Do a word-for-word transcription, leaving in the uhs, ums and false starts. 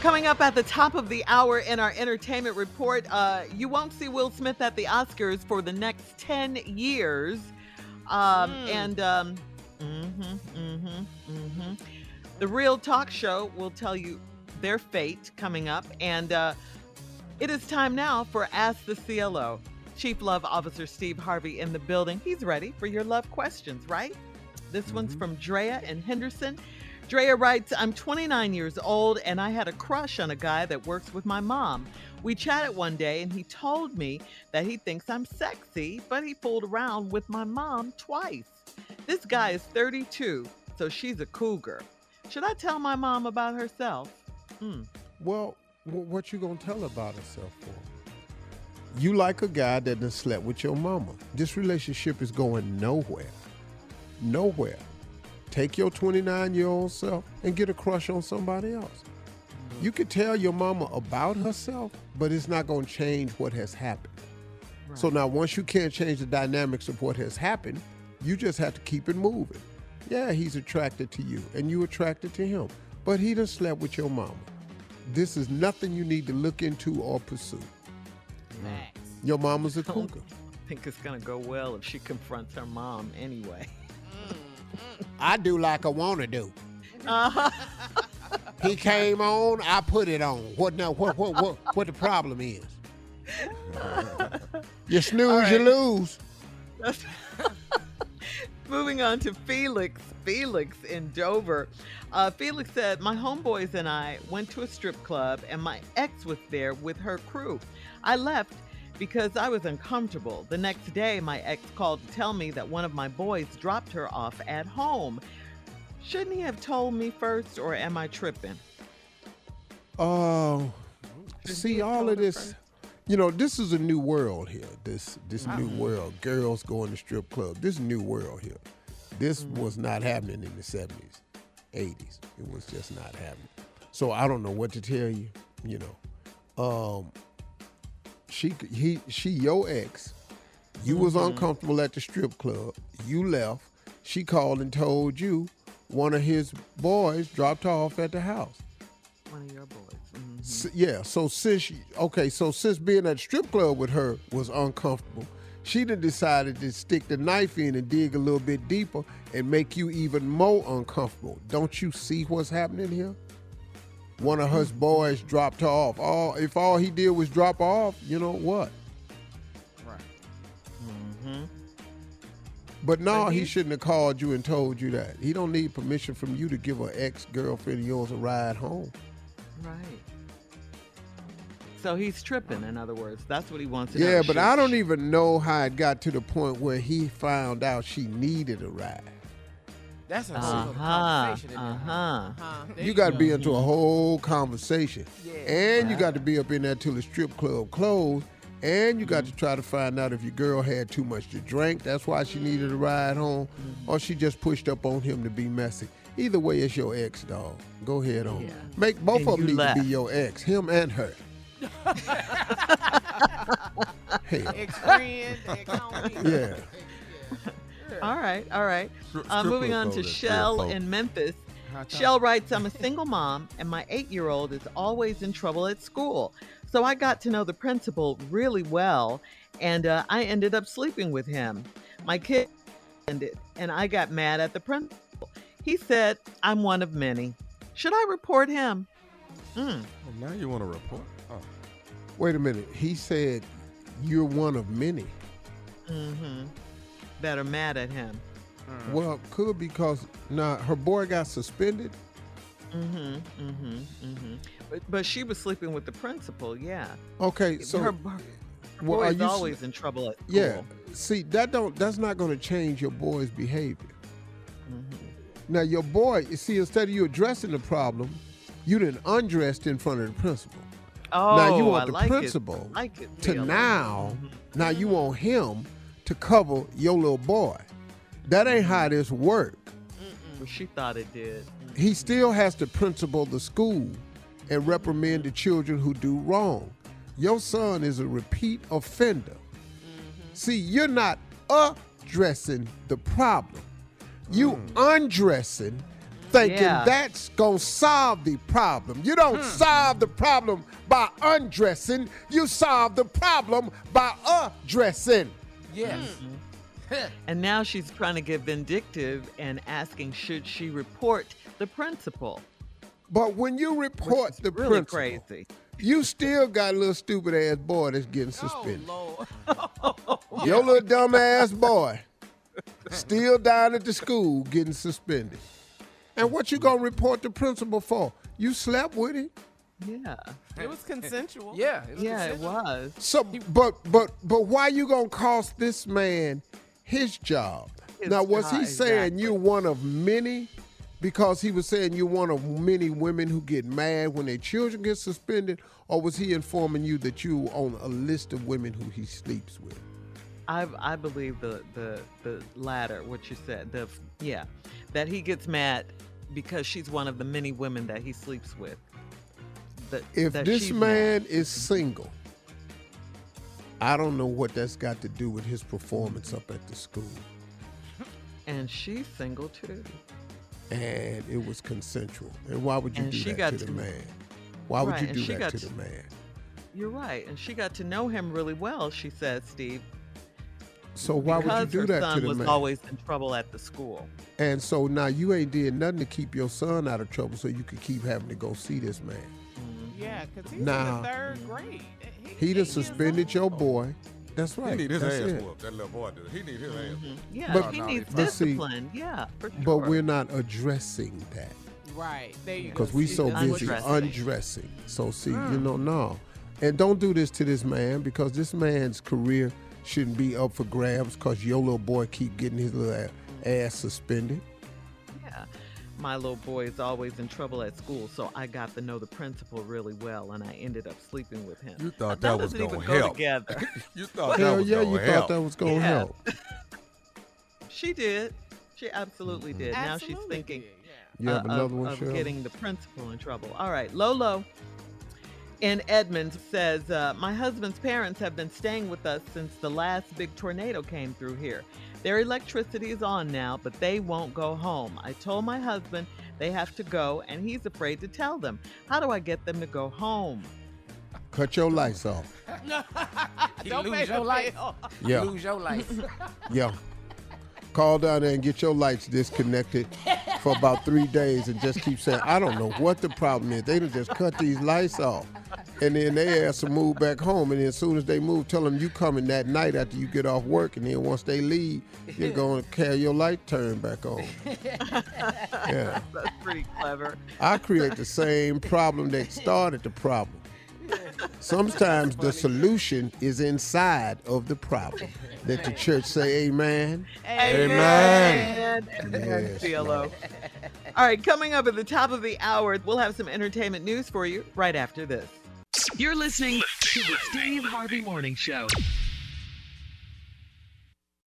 Coming up at the top of the hour in our entertainment report, uh, you won't see Will Smith at the Oscars for the next ten years. Um, mm. And um, mm-hmm, mm-hmm, mm-hmm. The Real Talk Show will tell you their fate coming up. And uh, it is time now for Ask the C L O. Chief Love Officer Steve Harvey in the building. He's ready for your love questions, right? This mm-hmm. one's from Drea and Henderson. Drea writes, I'm twenty-nine years old and I had a crush on a guy that works with my mom. We chatted one day and he told me that he thinks I'm sexy, but he fooled around with my mom twice. This guy is thirty-two, so she's a cougar. Should I tell my mom about herself? Hmm. Well, what you gonna tell her about herself for? You like a guy that done slept with your mama. This relationship is going nowhere. Nowhere. Take your twenty-nine-year-old self and get a crush on somebody else. Mm-hmm. You could tell your mama about herself, but it's not going to change what has happened. Right. So now once you can't change the dynamics of what has happened, you just have to keep it moving. Yeah, he's attracted to you, and you attracted to him, but he done slept with your mama. This is nothing you need to look into or pursue. Max. Your mama's a cougar. I think it's going to go well if she confronts her mom anyway. I do like I want to do. Uh-huh. He came on, I put it on. What now? What what what, what the problem is? You snooze, right. You lose. Moving on to Felix. Felix in Dover. Uh, Felix said, my homeboys and I went to a strip club and my ex was there with her crew. I left because I was uncomfortable. The next day, my ex called to tell me that one of my boys dropped her off at home. Shouldn't he have told me first, or am I tripping? Oh, uh, see, all of this, first? You know, this is a new world here. This this mm-hmm. new world. Girls going to strip club. This new world here. This mm-hmm. was not happening in the seventies, eighties. It was just not happening. So I don't know what to tell you, you know. Um, She, he, she, your ex, you mm-hmm. was uncomfortable at the strip club. You left. She called and told you one of his boys dropped her off at the house. One of your boys. Mm-hmm. So, yeah. So since she, okay, so since being at the strip club with her was uncomfortable, she done decided to stick the knife in and dig a little bit deeper and make you even more uncomfortable. Don't you see what's happening here? One of her boys dropped her off. All if all he did was drop her off, you know what? Right. Mm-hmm. But no, he shouldn't have called you and told you that. He don't need permission from you to give an ex-girlfriend of yours a ride home. Right. So he's tripping, in other words. That's what he wants to know. Yeah, but I don't even know how it got to the point where he found out she needed a ride. That's a whole uh-huh, conversation. Uh-huh. uh-huh. You got to be into a whole conversation. Yeah, and right. you got to be up in there till the strip club closed. And you got mm-hmm. to try to find out if your girl had too much to drink. That's why she needed a ride home. Mm-hmm. Or she just pushed up on him to be messy. Either way, it's your ex, dog. Go ahead on. Yeah. Make both and of them need left. to be your ex, him and her. Hey. Ex-friend, ex-homie. Yeah. All right, all right. Uh, moving on to Shell in Memphis. Shell writes, I'm a single mom, and my eight-year-old is always in trouble at school. So I got to know the principal really well, and uh, I ended up sleeping with him. My kid ended, and I got mad at the principal. He said, I'm one of many. Should I report him? Mm. Well, now you want to report? Oh. Wait a minute. He said, you're one of many. Mm-hmm. That are mad at him. Mm. Well, could because now her boy got suspended. Mm-hmm. Mm-hmm. Mm-hmm. But, but she was sleeping with the principal. Yeah. Okay. So her, her well, boy's you, always in trouble at school. Yeah. See, that don't. That's not going to change your boy's behavior. Mm-hmm. Now your boy, you see, instead of you addressing the problem, you done undressed in front of the principal. Oh, now you want I the like principal it. Like it, to really. now. Mm-hmm. Now you want him to cover your little boy. That ain't how this work. Well, she thought it did. He still has to principal the school and reprimand the children who do wrong. Your son is a repeat offender. Mm-hmm. See, you're not addressing the problem. You mm. undressing thinking Yeah. that's going to solve the problem. You don't Hmm. solve the problem by undressing. You solve the problem by undressing. Yes. And now she's trying to get vindictive and asking, should she report the principal? But when you report Which is the really principal, crazy. you still got a little stupid ass boy that's getting suspended. Oh, Lord. Your little dumb ass boy still down at the school getting suspended. And what you gonna report the principal for? You slept with him? Yeah. It was consensual. Yeah. It was Yeah, it consensual. was. So, but but but why you gonna cost this man his job? His now, was job, he saying exactly. you're one of many? Because he was saying you're one of many women who get mad when their children get suspended, or was he informing you that you on a list of women who he sleeps with? I I believe the the the latter, what you said. The yeah, that he gets mad because she's one of the many women that he sleeps with. That, If that this she's man mad. is single, I don't know what that's got to do with his performance up at the school. And she's single too. And it was consensual. And why would you And do she that got to the to- man? Why would Right, you and do she that got to to- the man? You're right. And she got to know him really well, she says, Steve. So why would because you her do that son to the was man? always in trouble at the school. And so now you ain't did nothing to keep your son out of trouble so you could keep having to go see this man. Yeah, because he's Nah. in the third grade. He, He eight done years suspended your old. boy. That's He right. need his That's ass it. whooped. That little boy did. He need his ass whooped. Yeah, But- he No, needs but see- discipline. Yeah, for sure. But we're not addressing that Right. There you go. because we See, so that's what busy you're Undressing. saying. undressing. So see, you know, no. And don't do this to this man because this man's career shouldn't be up for grabs because your little boy keep getting his little a- ass suspended. Yeah. My little boy is always in trouble at school, so I got to know the principal really well, and I ended up sleeping with him. You thought that was doesn't gonna even go help. together. You thought Hell that was yeah, gonna you help. thought that was going to Yeah. help. She did. She absolutely did. Now she's Absolutely thinking did, yeah. You have uh, another of, one, of Shirley? getting the principal in trouble. All right, Lolo in Edmonds says, uh, my husband's parents have been staying with us since the last big tornado came through here. Their electricity is on now, but they won't go home. I told my husband they have to go, and he's afraid to tell them. How do I get them to go home? Cut your lights off. You Don't lose pay your the life. bill. Yeah. Lose your life. Yeah. Call down there and get your lights disconnected for about three days and just keep saying, I don't know what the problem is. They done just cut these lights off. And then they ask to move back home. And then as soon as they move, tell them you coming that night after you get off work. And then once they leave, you're going to carry your light turned back on. Yeah. That's pretty clever. I create the same problem that started the problem. Sometimes the solution is inside of the problem. Let the church say amen. Amen. Amen, Yes, C L O. All right, coming up at the top of the hour, we'll have some entertainment news for you right after this. You're listening to the Steve Harvey Morning Show.